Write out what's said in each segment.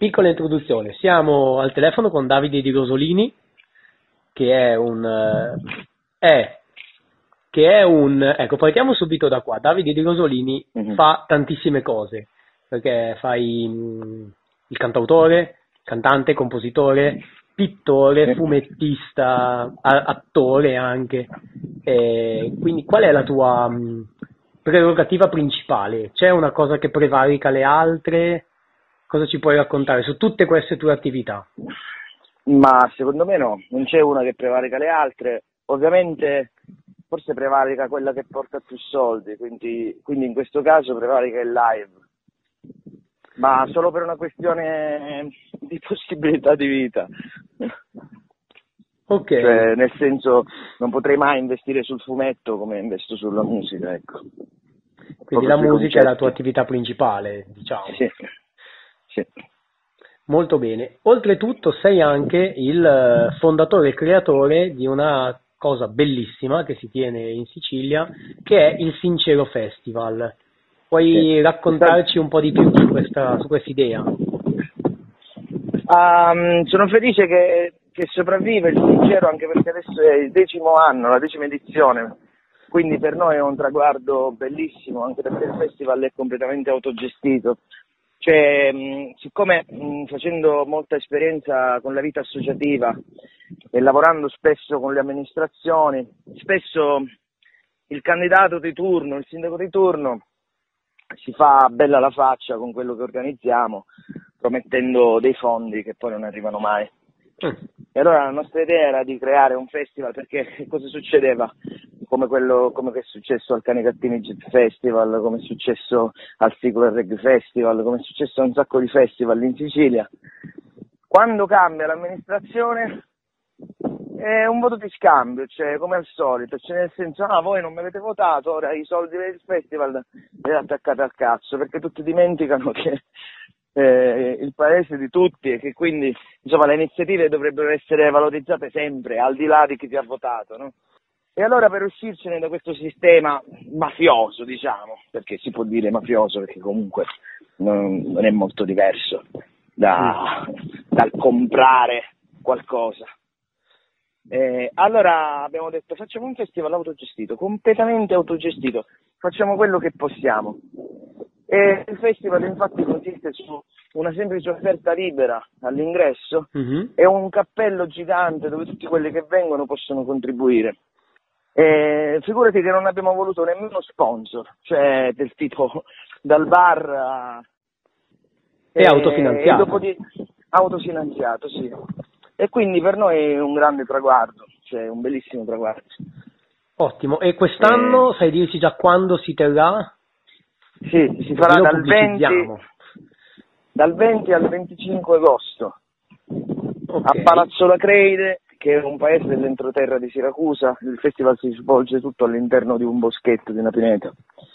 piccola introduzione. Siamo al telefono con Davide Di Rosolini, che è ecco, partiamo subito da qua. Davide Di Rosolini fa tantissime cose, perché fai il cantautore, cantante, compositore, pittore, fumettista, attore anche. Quindi qual è la tua prerogativa principale? C'è una cosa che prevarica le altre? Cosa ci puoi raccontare su tutte queste tue attività? Ma secondo me no, non c'è una che prevarica le altre. Ovviamente forse prevarica quella che porta più soldi, quindi in questo caso prevarica il live, ma solo per una questione di possibilità di vita. Ok. Cioè, nel senso, non potrei mai investire sul fumetto come investo sulla musica, ecco. Quindi la musica è la tua attività principale, diciamo. Sì. Molto bene. Oltretutto sei anche il fondatore e creatore di una cosa bellissima che si tiene in Sicilia, che è il Sincero Festival. Puoi raccontarci un po' di più su questa idea? Sono felice che sopravvive il Sincero, anche perché adesso è il 10° anno, la 10ª edizione, quindi per noi è un traguardo bellissimo, anche perché il festival è completamente autogestito. Cioè, siccome facendo molta esperienza con la vita associativa e lavorando spesso con le amministrazioni, spesso il candidato di turno, il sindaco di turno si fa bella la faccia con quello che organizziamo, promettendo dei fondi che poi non arrivano mai. E allora la nostra idea era di creare un festival, perché cosa succedeva? Come che è successo al Canicattini Jet Festival, come è successo al Secular Reggae Festival, come è successo a un sacco di festival in Sicilia. Quando cambia l'amministrazione è un voto di scambio, cioè come al solito, cioè nel senso, voi non mi avete votato, ora i soldi del festival li attaccate al cazzo, perché tutti dimenticano che il paese è di tutti e che quindi insomma le iniziative dovrebbero essere valorizzate sempre, al di là di chi ti ha votato, no? E allora per uscircene da questo sistema mafioso, diciamo, perché si può dire mafioso perché comunque non è molto diverso dal comprare qualcosa. Allora abbiamo detto facciamo un festival autogestito, completamente autogestito, facciamo quello che possiamo. E il festival infatti consiste su una semplice offerta libera all'ingresso e un cappello gigante dove tutti quelli che vengono possono contribuire. Figurati che non abbiamo voluto nemmeno sponsor, cioè del tipo dal bar è autofinanziato. Autofinanziato, sì. E quindi per noi è un grande traguardo, cioè un bellissimo traguardo. Ottimo. E quest'anno sai dirci già quando si terrà? Sì, si farà dal 20 al 25 agosto a Palazzo La Creide, che è un paese dell'entroterra di Siracusa. Il festival si svolge tutto all'interno di un boschetto, di una pineta.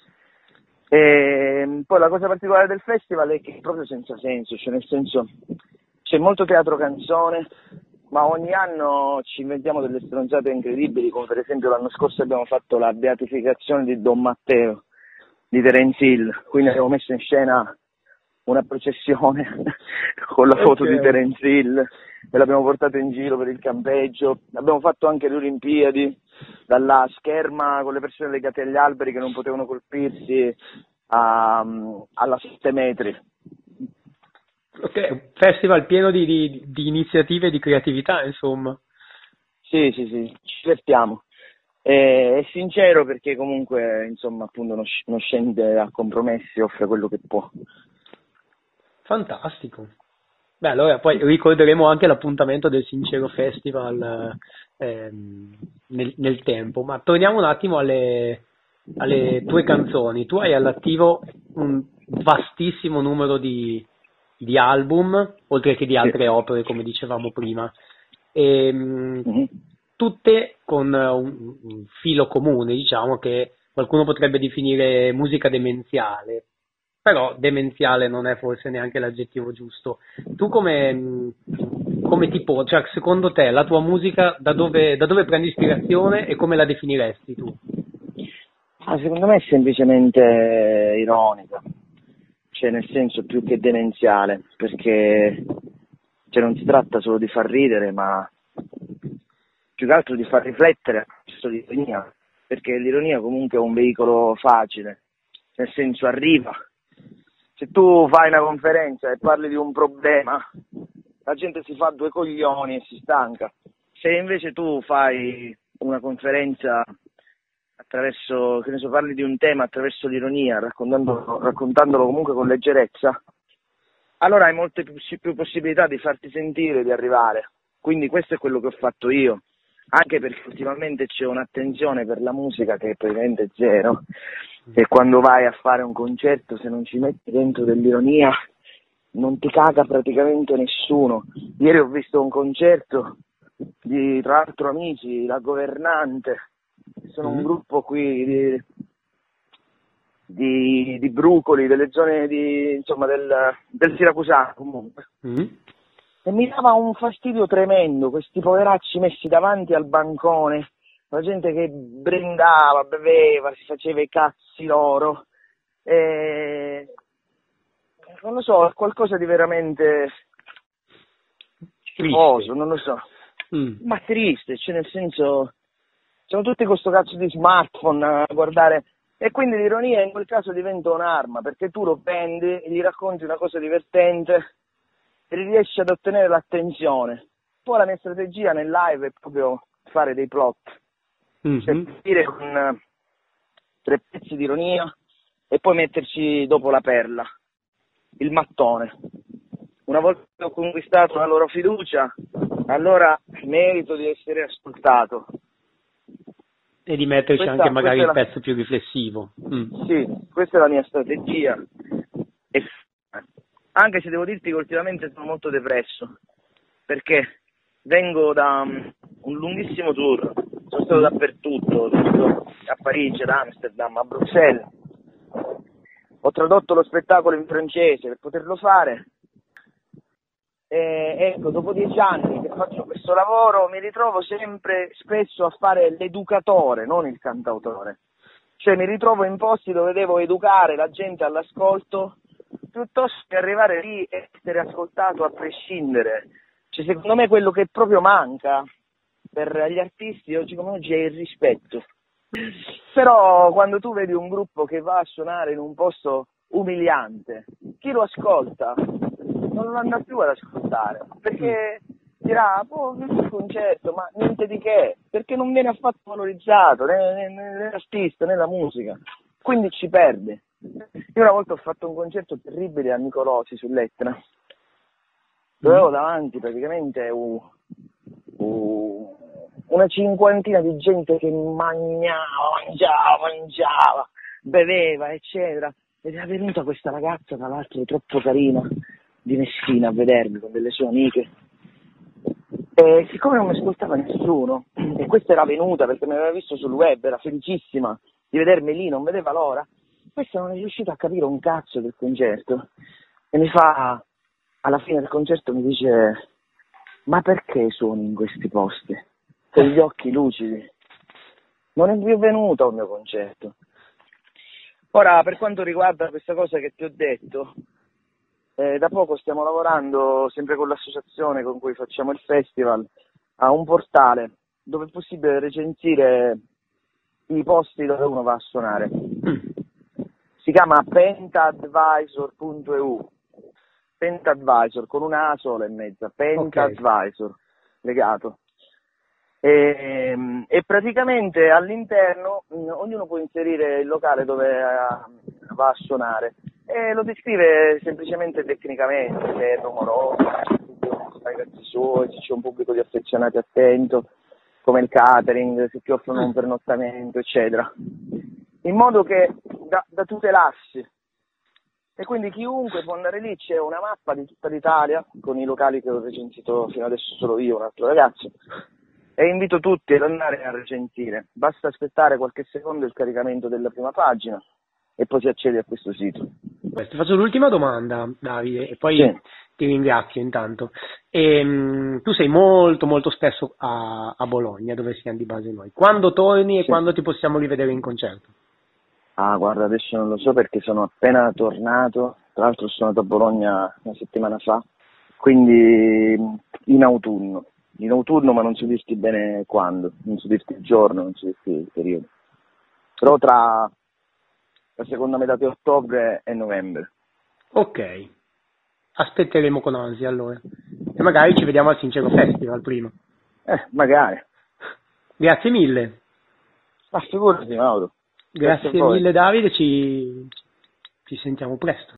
E poi la cosa particolare del festival è che è proprio senza senso, cioè nel senso c'è molto teatro canzone, ma ogni anno ci inventiamo delle stronzate incredibili, come per esempio l'anno scorso abbiamo fatto la beatificazione di Don Matteo di Terence Hill, quindi abbiamo messo in scena una processione con la foto di Terence Hill e l'abbiamo portato in giro per il campeggio. Abbiamo fatto anche le Olimpiadi dalla scherma con le persone legate agli alberi che non potevano colpirsi alla 7 metri. Ok, un festival pieno di iniziative e di creatività, insomma. Sì, ci divertiamo. È sincero perché comunque, insomma, appunto non scende a compromessi, offre quello che può. Fantastico. Beh, allora poi ricorderemo anche l'appuntamento del Sincero Festival nel tempo, ma torniamo un attimo alle tue canzoni. Tu hai all'attivo un vastissimo numero di album, oltre che di altre opere, come dicevamo prima, tutte con un filo comune, diciamo, che qualcuno potrebbe definire musica demenziale, però demenziale non è forse neanche l'aggettivo giusto. Tu come cioè secondo te la tua musica da dove prendi ispirazione e come la definiresti tu? Secondo me è semplicemente ironica. cioè nel senso più che demenziale, perché cioè, non si tratta solo di far ridere, ma più che altro di far riflettere l'ironia, perché l'ironia comunque è un veicolo facile, nel senso arriva. Se tu fai una conferenza e parli di un problema, la gente si fa due coglioni e si stanca. Se invece tu fai una conferenza attraverso, che ne so, parli di un tema attraverso l'ironia, raccontandolo comunque con leggerezza, allora hai molte più possibilità di farti sentire, di arrivare. Quindi questo è quello che ho fatto io, anche perché ultimamente c'è un'attenzione per la musica che è praticamente zero, e quando vai a fare un concerto, se non ci metti dentro dell'ironia, non ti caga praticamente nessuno. Ieri ho visto un concerto di, tra l'altro, amici, La Governante, sono un gruppo qui di Brucoli, delle zone insomma del Siracusano comunque. E mi dava un fastidio tremendo, questi poveracci messi davanti al bancone, la gente che brindava, beveva, si faceva i cazzi loro, non lo so, è qualcosa di veramente schifoso, non lo so, ma triste, cioè nel senso, sono tutti con sto cazzo di smartphone a guardare, e quindi l'ironia in quel caso diventa un'arma, perché tu lo prendi, gli racconti una cosa divertente e riesci ad ottenere l'attenzione. Poi la mia strategia nel live è proprio fare dei plot, cioè partire con 3 pezzi di ironia e poi metterci dopo la perla, il mattone. Una volta che ho conquistato la loro fiducia, allora merito di essere ascoltato. E di metterci anche magari il pezzo più riflessivo. Sì, questa è la mia strategia. E anche se devo dirti che ultimamente sono molto depresso, perché vengo da un lunghissimo tour, sono stato dappertutto, sono stato a Parigi, ad Amsterdam, a Bruxelles, ho tradotto lo spettacolo in francese per poterlo fare, e ecco, dopo 10 anni che faccio questo lavoro mi ritrovo sempre spesso a fare l'educatore, non il cantautore, cioè mi ritrovo in posti dove devo educare la gente all'ascolto piuttosto che arrivare lì e essere ascoltato a prescindere. Cioè, secondo me quello che proprio manca per gli artisti oggi come oggi è il rispetto. Però quando tu vedi un gruppo che va a suonare in un posto umiliante, chi lo ascolta non lo andrà più ad ascoltare, perché dirà, non è un concerto, ma niente di che, perché non viene affatto valorizzato né l'artista né la musica, quindi ci perde. Io una volta ho fatto un concerto terribile a Nicolosi sull'Etna, dove avevo davanti praticamente una cinquantina di gente che mangiava, beveva, eccetera, ed era venuta questa ragazza, tra l'altro troppo carina, di Messina, a vedermi con delle sue amiche, e siccome non mi ascoltava nessuno, e questa era venuta perché mi aveva visto sul web, era felicissima di vedermi lì, non vedeva l'ora, questa non è riuscita a capire un cazzo del concerto, e mi fa, alla fine del concerto mi dice, ma perché suoni in questi posti? Con gli occhi lucidi. Non è più venuto al mio concerto. Ora, per quanto riguarda questa cosa che ti ho detto, da poco stiamo lavorando, sempre con l'associazione con cui facciamo il festival, a un portale dove è possibile recensire i posti dove uno va a suonare. Si chiama pentadvisor.eu, Pentadvisor, con una A sola e mezza, Pentadvisor, legato. E praticamente all'interno ognuno può inserire il locale dove va a suonare e lo descrive semplicemente tecnicamente, se è rumoroso, se i cazzi suoi, se c'è un pubblico di affezionati attento, come il catering, se ti offrono un pernottamento, eccetera, in modo che da tutelarsi. E quindi chiunque può andare lì, c'è una mappa di tutta l'Italia con i locali che ho recensito fino adesso solo io, un altro ragazzo, e invito tutti ad andare a recensire. Basta aspettare qualche secondo il caricamento della prima pagina e poi si accede a questo sito. Ti faccio l'ultima domanda, Davide, e poi sì, ti ringrazio intanto. Tu sei molto molto spesso a Bologna, dove siamo di base noi. Quando torni e quando ti possiamo rivedere in concerto? Ah, guarda, adesso non lo so perché sono appena tornato tra l'altro sono andato a Bologna una settimana fa, quindi in autunno, ma non so dirti bene quando, non so dirti il giorno, non so dirti il periodo, però tra la seconda metà di ottobre e novembre. Ok, aspetteremo con ansia allora, e magari ci vediamo al Sincero Festival prima. Magari. Grazie mille. Ma figurati, Mauro. Grazie mille Davide, ci sentiamo presto.